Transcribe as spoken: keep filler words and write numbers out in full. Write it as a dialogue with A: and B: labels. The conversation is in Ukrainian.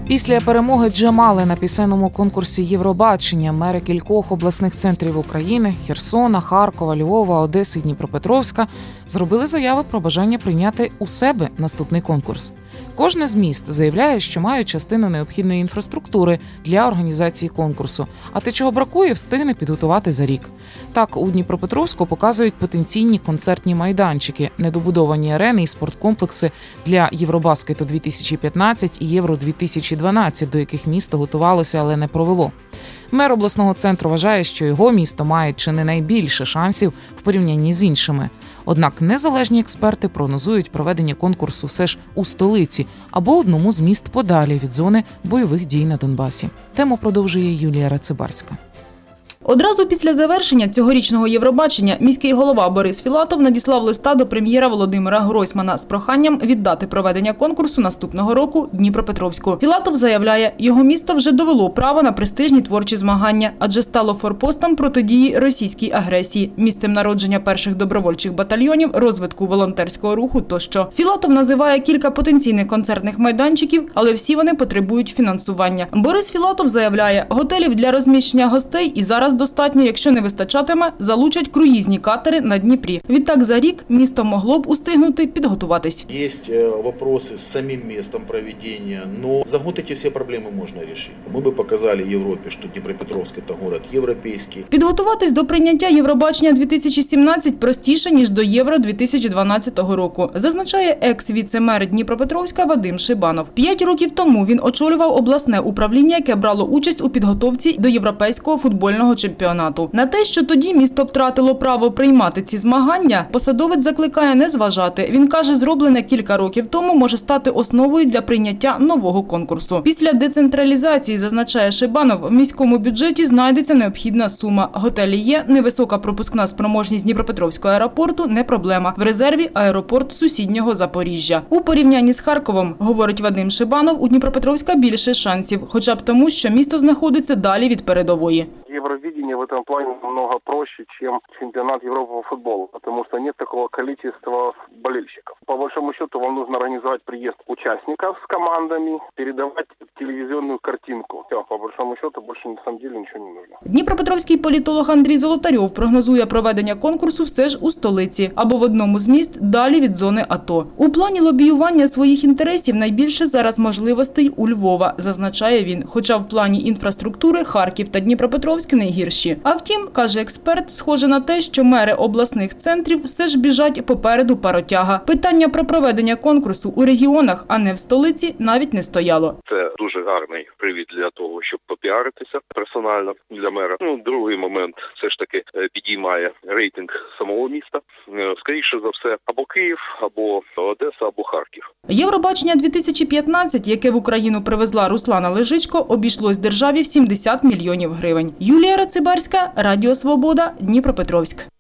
A: Після перемоги Джамали на пісенному конкурсі Євробачення мери кількох обласних центрів України – Херсона, Харкова, Львова, Одеси і Дніпропетровська – зробили заяви про бажання прийняти у себе наступний конкурс. Кожне з міст заявляє, що мають частину необхідної інфраструктури для організації конкурсу, а те, чого бракує, встигне підготувати за рік. Так, у Дніпропетровську показують потенційні концертні майданчики, недобудовані арени і спорткомплекси для Євробаскету дві тисячі п'ятнадцять і Євро дві тисячі дванадцять, до яких місто готувалося, але не провело. Мер обласного центру вважає, що його місто має чи не найбільше шансів в порівнянні з іншими. Однак незалежні експерти прогнозують проведення конкурсу все ж у столиці або одному з міст подалі від зони бойових дій на Донбасі. Тему продовжує Юлія Рацибарська.
B: Одразу після завершення цьогорічного Євробачення міський голова Борис Філатов надіслав листа до прем'єра Володимира Гройсмана з проханням віддати проведення конкурсу наступного року Дніпропетровську. Філатов заявляє, його місто вже довело право на престижні творчі змагання, адже стало форпостом протидії російській агресії, місцем народження перших добровольчих батальйонів, розвитку волонтерського руху тощо. Філатов називає кілька потенційних концертних майданчиків, але всі вони потребують фінансування. Борис Філатов заявляє, готелів для розміщення гостей і зараз достатньо, якщо не вистачатиме, залучать круїзні катери на Дніпрі. Відтак за рік місто могло б устигнути підготуватись.
C: Є питання з самим містом проведення, але за год ці всі проблеми можна вирішити. Ми б показали Європі, що Дніпропетровськ – це город європейський.
B: Підготуватись до прийняття Євробачення дві тисячі сімнадцять простіше, ніж до Євро дві тисячі дванадцятого року, зазначає екс-віце-мер Дніпропетровська Вадим Шибанов. П'ять років тому він очолював обласне управління, яке брало участь у підготовці до європейського футбольного чемпіонату. На те, що тоді місто втратило право приймати ці змагання, посадовець закликає не зважати. Він каже, зроблене кілька років тому може стати основою для прийняття нового конкурсу. Після децентралізації, зазначає Шибанов, в міському бюджеті знайдеться необхідна сума. Готелі є, невисока пропускна спроможність Дніпропетровського аеропорту – не проблема. В резерві – аеропорт сусіднього Запоріжжя. У порівнянні з Харковом, говорить Вадим Шибанов, у Дніпропетровська більше шансів, хоча б тому, що місто знаходиться далі від передової.
D: Евровидение в этом плане намного проще, чем чемпионат Европы по футболу, потому что нет такого количества болельщиков. По большому счету вам нужно организовать приезд участников с командами, передавать телевизионную картинку. Все, по большому счету больше на самом деле ничего не нужно.
B: Дніпропетровський політолог Андрій Золотарьов прогнозує проведення конкурсу все ж у столиці або в одному з міст далі від зони АТО. У плані лобіювання своїх інтересів найбільше зараз можливостей у Львова, зазначає він, хоча в плані інфраструктури Харків та Дніпропетровськ найгірші. А втім, каже експерт, схоже на те, що мери обласних центрів все ж біжать попереду паротяга. Питання про проведення конкурсу у регіонах, а не в столиці, навіть не стояло.
E: Це дуже гарний привід для того, щоб попіаритися персонально для мера. Ну, другий момент все ж таки підіймає рейтинг самого міста. Скоріше за все, або Київ, або Одеса, або Харків.
B: Євробачення дві тисячі п'ятнадцять, яке в Україну привезла Руслана Лежичко, обійшлось державі в сімдесят мільйонів гривень. Юлія Рацибарська, Радіо Свобода, Дніпропетровськ.